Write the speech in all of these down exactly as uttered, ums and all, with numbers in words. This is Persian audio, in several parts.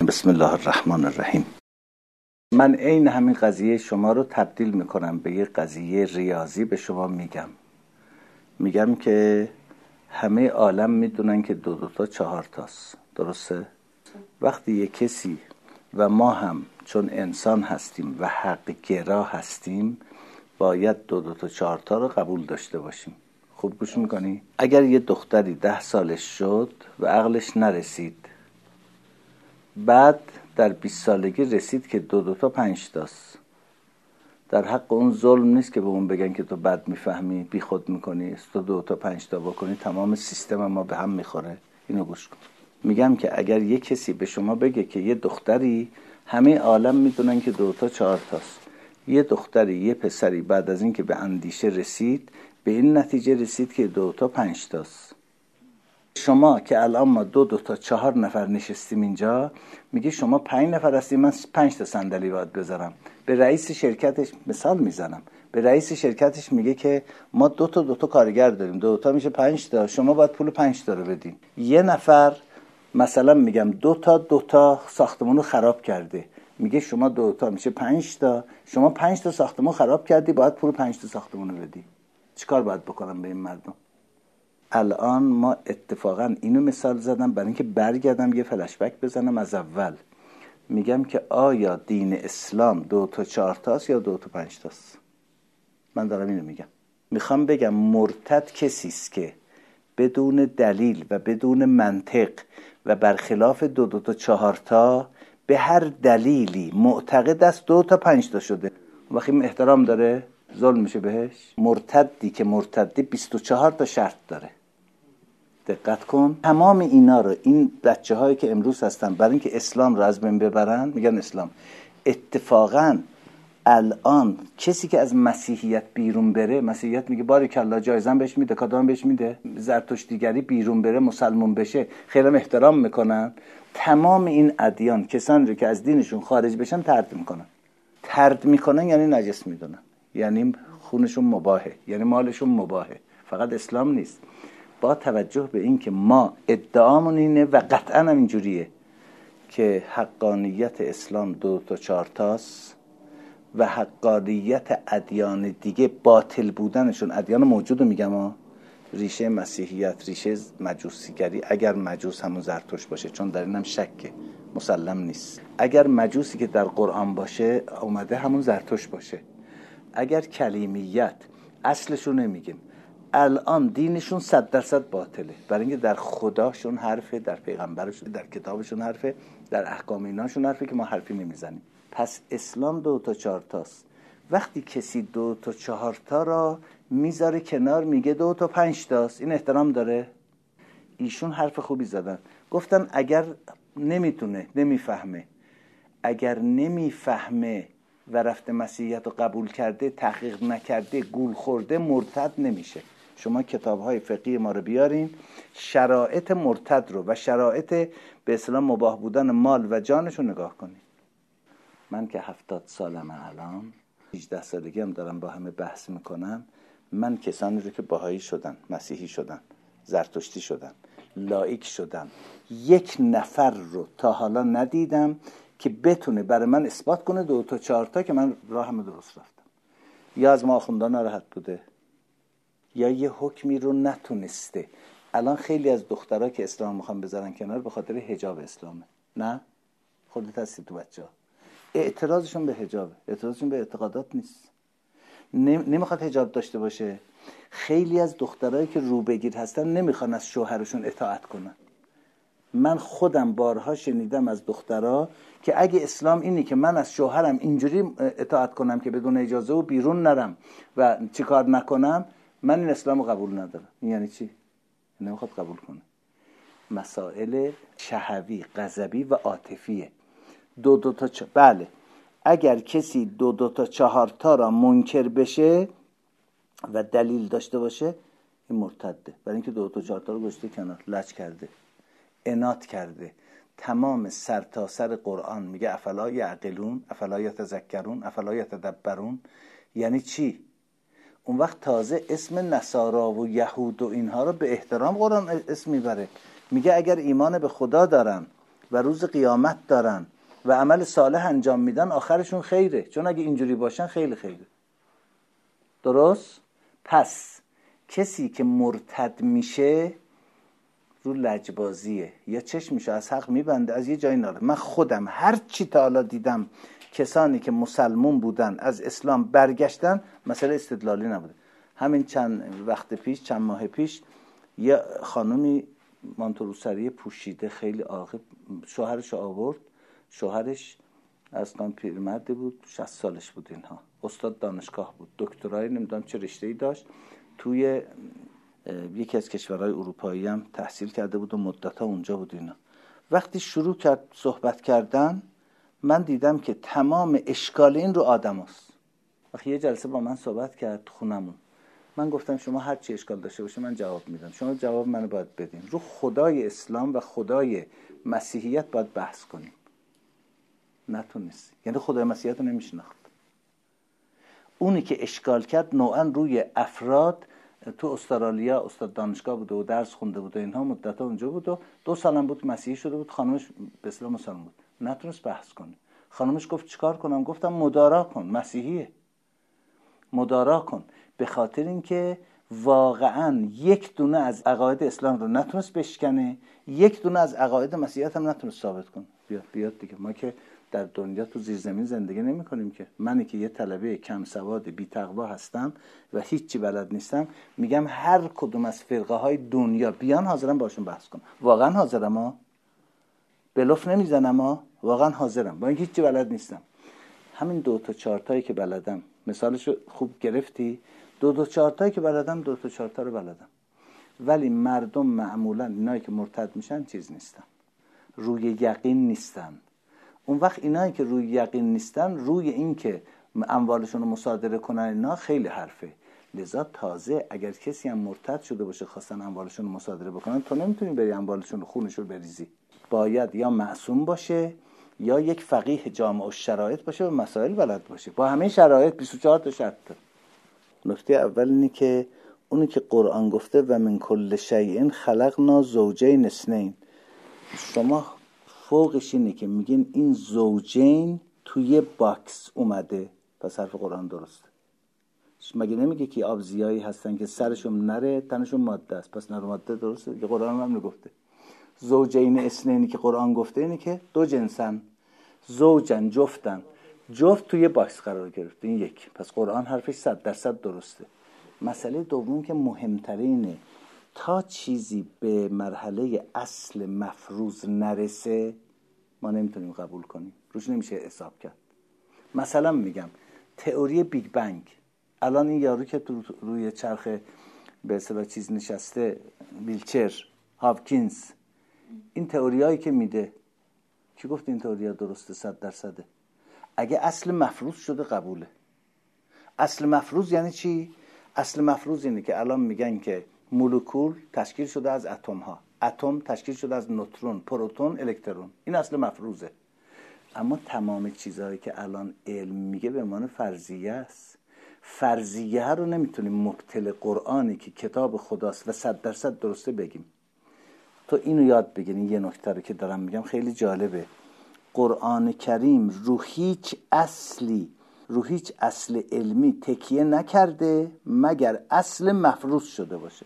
بسم الله الرحمن الرحیم. من عین همین قضیه شما رو تبدیل میکنم به یه قضیه ریاضی. به شما میگم میگم که همه عالم میدونن که دو دو تا چهار تاست، درسته؟ وقتی یه کسی و ما هم چون انسان هستیم و حق گرا هستیم باید دو دو تا چهار تا رو قبول داشته باشیم. خوب گوش میکنی؟ اگر یه دختری ده سالش شد و عقلش نرسید، بعد در بیست سالگی رسید که دو دو تا پنج تاست، در حق اون ظلم نیست که به اون بگن که تو بد میفهمی، بی خود میکنی، تو دو تا پنج تا بکنی تمام سیستم ما به هم میخوره. اینو گوش کن. میگم که اگر یه کسی به شما بگه که یه دختری، همه عالم میدونن که دو تا چهار تاست، یه دختری یه پسری بعد از این که به اندیشه رسید به این نتیجه رسید که دو تا پنج تاست. شما که الان ما دو دو تا چهار نفر نشستیم اینجا، میگه شما پنج نفر هستیم، من پنج تا صندلی باید بذارم. به رئیس شرکتش مثال میزنم، به رئیس شرکتش میگه که ما دو تا دو تا کارگر داریم، دو تا میشه پنج تا، شما باید پول پنج تا رو بدین. یه نفر مثلا میگم دو تا دو تا ساختمانو خراب کرده، میگه شما دو تا میشه پنج تا، شما پنج تا ساختمان خراب کردی، باید پول پنج تا ساختمانو بدی. چیکار باید بکنم به این مردم؟ الان ما اتفاقا اینو مثال زدم برای اینکه برگردم یه فلش بک بزنم از اول. میگم که آیا دین اسلام دو تا چهار تاست یا دو تا پنج تاست؟ من دارم اینو میگم. میخوام بگم مرتد کسیست که بدون دلیل و بدون منطق و برخلاف دو دو تا چهار تا به هر دلیلی معتقد است دو تا پنج تا شده، وقتی احترام داره ظلم میشه بهش. مرتدی که مرتدی بیست و چهار تا شرط داره. دقت کن. تمام اینا رو این بچه هایی که امروز هستن برای اینکه اسلام رو از بین ببرن میگن اسلام. اتفاقا الان کسی که از مسیحیت بیرون بره، مسیحیت میگه باریکالله جایزه بهش میده، کادام بهش میده، زرتشتیگری بیرون بره مسلمان بشه خیلی احترام میکنن. تمام این ادیان کسانی رو که از دینشون خارج بشن طرد میکنن. طرد میکنن یعنی نجس میدونن، یعنی خونشون مباحه، یعنی مالشون مباحه. فقط اسلام نیست. با توجه به این که ما ادعامون اینه و قطعا هم اینجوریه که حقانیت اسلام دو تا چهار تاست و حقانیت ادیان دیگه باطل بودنشون، ادیان موجود رو میگم ها، ریشه مسیحیت، ریشه مجوسیگری، اگر مجوس همون زرتشت باشه، چون در اینم شکه، مسلم نیست. اگر مجوسی که در قرآن باشه اومده همون زرتشت باشه. اگر کلیمیت اصلشو نمیگیم، الان دینشون صد درصد باطله، برای اینکه در خداشون حرفه، در پیغمبرشون، در کتابشون حرفه، در احکام ایناشون حرفه که ما حرفی نمیزنیم. پس اسلام دو تا چهار تاست. وقتی کسی دو تا چهار تا را میذاره کنار میگه دو تا پنج تاست، این احترام داره؟ ایشون حرف خوبی زدن، گفتن اگر نمیتونه، نمیفهمه، اگر نمیفهمه و رفته مسیحیت رو قبول کرده، تحقیق نکرده، گول خورده، مرتد نمیشه. شما کتاب‌های فقهی ما رو بیارین، شرایط مرتد رو و شرایط به اصطلاح مباح بودن مال و جانش رو نگاه کنین. من که هفتاد سالمه الان، هجده سالگی هم دارم با همه بحث میکنم. من کسانی رو که بهایی شدن، مسیحی شدن، زرتشتی شدن، لایک شدن، یک نفر رو تا حالا ندیدم که بتونه برای من اثبات کنه دو تا چهار تا که من راهم درست رفتم. یا از ما آخوندان ناراحت بوده یا یه حکمی رو نتونسته. الان خیلی از دخترها که اسلام میخوان بذارن کنار به خاطر حجاب اسلامه. نه خودت هستی تو بچه ها، اعتراضشون به حجابه، اعتراضشون به اعتقادات نیست. نمیخواد حجاب داشته باشه. خیلی از دخترایی که روبگیر هستن نمیخوان از شوهرشون اطاعت کنن. من خودم بارها شنیدم از دخترها که اگه اسلام اینی که من از شوهرم اینجوری اطاعت کنم که بدون اجازه و بیرون نرم و چی کار نکنم، من این اسلام رو قبول ندارم. این یعنی چی؟ نمیخواد قبول کنه. مسائل شهوی، غضبی و عاطفیه. دو دو تا چه؟ بله، اگر کسی دو دو تا چهار تا را منکر بشه و دلیل داشته باشه این مرتده، برای اینکه دو تا چهار تا رو گذاشته کنار، لج کرده، عناد کرده. تمام سر تا سر قرآن میگه افلا یعقلون، افلا یتذکرون، افلا یتدبرون. یعنی چی؟ اون وقت تازه اسم نصارا و یهود و اینها رو به احترام قرآن اسم میبره. میگه اگر ایمان به خدا دارن و روز قیامت دارن و عمل صالح انجام میدن، آخرشون خیره. چون اگه اینجوری باشن خیلی خیره. درست؟ پس کسی که مرتد میشه رو لجبازیه یا چشمشو از حق میبنده، از یه جایی ناره. من خودم هر چی تا حالا دیدم کسانی که مسلمون بودن از اسلام برگشتن، مسئله استدلالی نبوده. همین چند وقت پیش، چند ماه پیش، یه خانومی مانتوروسری پوشیده خیلی عاقل شوهرش آورد. شوهرش اصلا پیرمرد بود، شصت سالش بود. اینها استاد دانشگاه بود، دکترای نمیدونم چه رشته‌ای داشت، توی یکی از کشورهای اروپایی هم تحصیل کرده بود و مدت‌ها اونجا بود. اینا وقتی شروع کرد صحبت کردن، من دیدم که تمام اشکال این رو آدم هست. وقتی یه جلسه با من صحبت کرد خونمون، من گفتم شما هر چی اشکال داشته باشه من جواب میدم، شما جواب منو باید بدین. رو خدای اسلام و خدای مسیحیت باید بحث کنیم. نتونست، یعنی خدای مسیحیت رو نمیشناخت. اونی که اشکال کرد نوعا روی افراد. تو استرالیا استاد دانشگاه بوده و درس خونده بود و اینها مدت‌ها اونجا بود و دو سالم بود مسیحی شده بود. خانمش به اسلام مسلمان بود، نتونست بحث کنه. خانمش گفت چیکار کنم؟ گفتم مدارا کن، مسیحیه، مدارا کن. به خاطر اینکه واقعا یک دونه از عقاید اسلام رو نتونست بشکنه، یک دونه از عقاید مسیحیت هم نتونست ثابت کنه. بیاد بیاد دیگه، ما که در دنیا تو زیر زمین زندگی نمی کنیم که. منی که یه طلبه کم سواد بی تقوا هستم و هیچی بلد نیستم، میگم هر کدوم از فرقه های دنیا بیان حاضرم باشون بحث کنم. واقعا حاضرم ها، بلوف نمیزنم ها، واقعا حاضرم، با اینکه هیچی بلد نیستم. همین دو تا چهار تایی که بلدم، مثالشو خوب گرفتی، دو دو چهار تایی که بلدم، دو تا چهار تا رو بلدم. ولی مردم معمولا اینایی که مرتد میشن چیز نیستن، روی یقین نیستن. اون وقت اینایی که روی یقین نیستن، روی این که اموالشون رو مصادره کنن، اینا خیلی حرفه. لذا تازه اگر کسی هم مرتد شده باشه خواستن اموالشون رو مصادره بکنن، تو نمیتونی بری اموالشون رو، خونشون رو بریزی. باید یا معصوم باشه یا یک فقیه جامع الشرایط باشه و مسائل بلد باشه با همه شرایط. بیست و چهار تا شرط. نکته اول اینه که اونی که قرآن گفته و من کل شیء خلقنا زوجین اثنین، شما فوقش اینه که میگین این زوجین توی باکس اومده، پس حرف قرآن درسته. مگه نمیگه که آبزیایی هستن که سرشون نره تنشون ماده است، پس نر ماده درسته. قرآن هم نگفته زوجین اثنینی که قرآن گفته اینه که دو جنسن، زوجن جفتن، جفت توی باکس قرار گرفته. این یک، پس قرآن حرفش صد درصد درسته. مسئله دوم که مهمترینه، تا چیزی به مرحله اصل مفروض نرسه ما نمیتونیم قبول کنیم، روش نمیشه حساب کرد. مثلا میگم تئوری بیگ بنگ، الان این یارو که تو روی چرخ به اصطلاح چیز نشسته، ویلچر، هاپکینز، این تئوریایی که میده، کی گفت این تئوریا درسته صد درصده؟ اگه اصل مفروض شده قبوله. اصل مفروض یعنی چی؟ اصل مفروض اینه که الان میگن که مولکول تشکیل شده از اتم ها، اتم تشکیل شده از نوترون، پروتون، الکترون. این اصل مفروضه. اما تمام چیزهایی که الان علم میگه به معنی فرضیه است. فرضیه رو نمیتونیم مبطل قرآنی که کتاب خداست و صد درصد درسته بگیم. تو اینو یاد بگیرین. یه نکته رو که دارم میگم خیلی جالبه. قرآن کریم رو هیچ اصلی، رو هیچ اصل علمی تکیه نکرده مگر اصل مفروض شده باشه.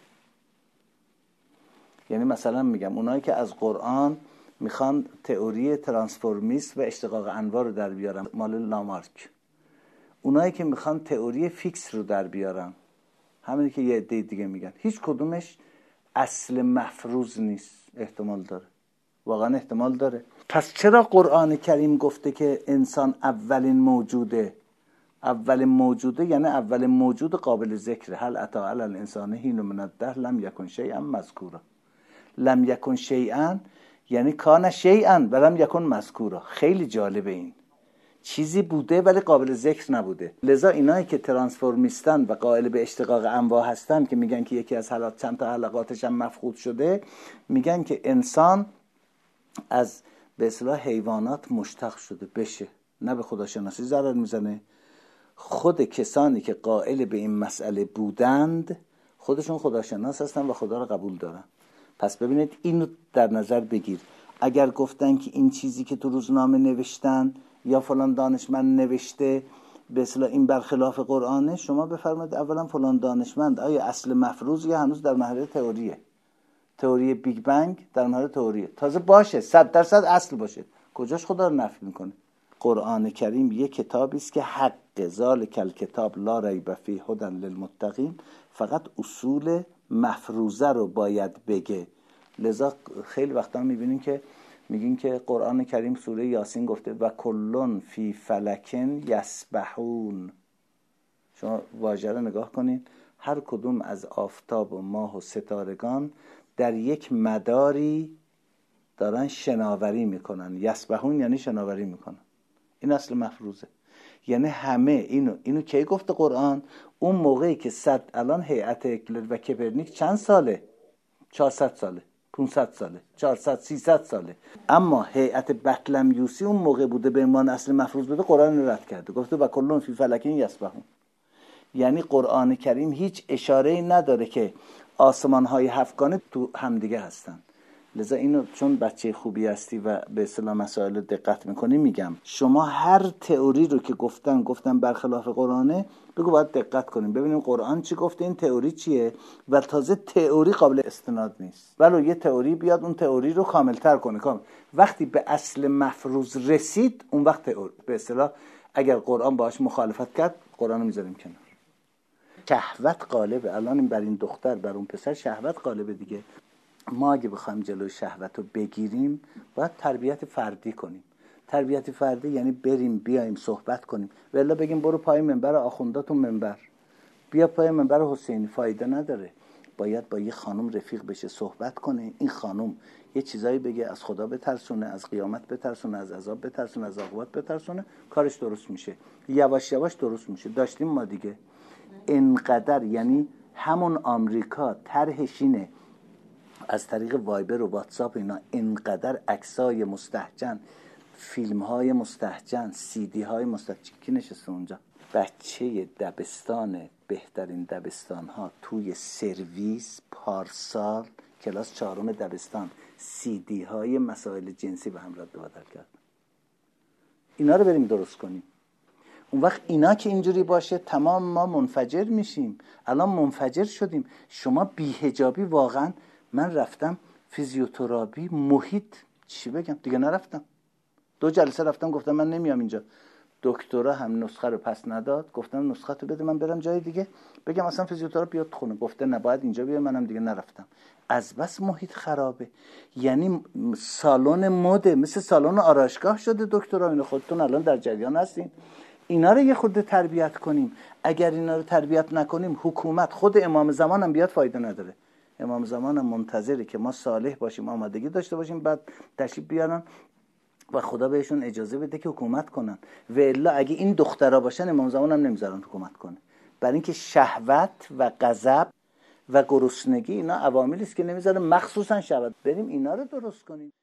یعنی مثلا میگم اونایی که از قرآن میخوان تئوری ترانسفورمیسم و اشتقاق انواع رو در بیارن، مال لامارک، اونایی که میخوان تئوری فیکس رو در بیارن، همینی که یه عده دیگه میگن، هیچ کدومش اصل مفروض نیست. احتمال داره، واقعا احتمال داره. پس چرا قرآن کریم گفته که انسان اولین موجوده؟ اولین موجوده یعنی اولین موجود قابل ذکر. هل اتی علی الانسان حین من الدهر لم یکن شیئا مذکورا. لم یکن شیئا یعنی کان شیئا و لم یکن مذکورا. خیلی جالبه، این چیزی بوده ولی قابل ذکر نبوده. لذا اینایی که ترانسفورمیستن و قائل به اشتقاق انواع هستن که میگن که یکی از حالات چند تا حلقاتش هم مفقود شده، میگن که انسان از به اصطلاح حیوانات مشتق شده بشه، نه به خداشناسی ضرر میزنه. خود کسانی که قائل به این مسئله بودند خودشون خداشناس هستن و خدا رو قبول دارن. پس ببینید اینو در نظر بگیر. اگر گفتن که این چیزی که تو روزنامه نوشتن یا فلان دانشمند نوشته به اصطلاح این برخلاف قرآنه، شما بفرمایید اولا فلان دانشمند آیا اصل مفروض یا هنوز در مرحله تئوریه؟ تئوری بیگ بنگ در مرحله تئوریه. تازه باشه صد درصد اصل باشه، کجاش خدا رو نفی میکنه؟ قرآن کریم یک کتابی است که حق ذالک الکتاب لا ریب فیه هدی للمتقین، فقط اصول مفروضه رو باید بگه. لذا خیلی وقتا میبینین که میگین که قرآن کریم سوره یاسین گفته و کلون فی فلکن یسبحون. شما واژه رو نگاه کنین، هر کدوم از آفتاب و ماه و ستارگان در یک مداری دارن شناوری میکنن. یسبحون یعنی شناوری میکنن، این اصل مفروضه. یعنی همه اینو اینو کی گفته قرآن؟ اون موقعی که صد الان هیئت اکلر و کپرنیک چند ساله؟ چهارصد ساله، پانصد ساله، چهارصد سیصد ساله. اما هیئت بطلمیوسی اون موقع بوده به عنوان اصل مفروض بده، قرآن رو رد کرده، گفته و کلون فی فلکین یسبحون. یعنی قرآن کریم هیچ اشاره‌ای نداره که آسمان‌های هفتگانه تو همدیگه هستن. لذا اینو چون بچه خوبی هستی و به اصطلاح مسائل دقت میکنی، میگم شما هر تئوری رو که گفتن گفتن برخلاف قرآنه، بگو باید دقت کنیم ببینیم قرآن چی گفته، این تئوری چیه. و تازه تئوری قابل استناد نیست، ولی یه تئوری بیاد اون تئوری رو کاملتر کنه. کامل وقتی به اصل مفروض رسید، اون وقت تئوری به اصطلاح اگر قرآن باهاش مخالفت کرد، قرآن رو میذاریم کنار. شهوت غالبه الان بر این دختر بر اون پسر، شهوت غالبه دیگه. ما اگه بخوایم جلوی شهوت رو بگیریم، باید تربیت فردی کنیم. تربیت فردی یعنی بریم بیایم صحبت کنیم، ولی بگیم برو پای منبر آخونداتون منبر، بیا پای منبر حسینی، فایده نداره. باید با یه خانم رفیق بشه، صحبت کنه، این خانم یه چیزایی بگه، از خدا بترسونه، از قیامت بترسونه، از عذاب بترسونه، از عاقبت بترسونه، کارش درست میشه، یواش یواش درست میشه. داشتیم ما دیگه اینقدر، یعنی همون آمریکا طرحش اینه از طریق وایبر و واتساپ اینا اینقدر عکسای مستهجن، فیلم‌های مستهجن، سیدی‌های مستهجن. کی نشسته اونجا؟ بچه دبستان، بهترین دبستان‌ها توی سرویس پارسال کلاس چهارم دبستان سیدی‌های مسائل جنسی به هم رد و بدل کرد. اینا رو بریم درست کنیم. اون وقت اینا که اینجوری باشه تمام ما منفجر میشیم. الان منفجر شدیم. شما بی‌حجابی واقعا، من رفتم فیزیوتراپی محیط، چی بگم دیگه، نرفتم. دو جلسه رفتم، گفتم من نمیام اینجا. دکترا هم نسخه رو پس نداد، گفتم نسخه تو بده من برم جای دیگه بگم اصلا فیزیوتراپی بیاد خونه. گفته نه باید اینجا بیام، منم دیگه نرفتم. از بس محیط خرابه. یعنی سالن مده، مثل سالن آرایشگاه شده. دکترا اینو خودتون الان در جریان هستین. اینا رو یه خورده تربیت کنیم. اگر اینا رو تربیت نکنیم، حکومت، خود امام زمان هم بیاد، فایده نداره. امام زمان هم منتظره که ما صالح باشیم، آمادگی داشته باشیم، بعد تشریف بیارن و خدا بهشون اجازه بده که حکومت کنن. و الا اگه این دخترها باشن، امام زمان هم نمیذارن حکومت کنه. برای اینکه شهوت و غضب و گرسنگی اینا عواملی است که نمیذاره، مخصوصا شهوت. بریم اینا رو درست کنیم.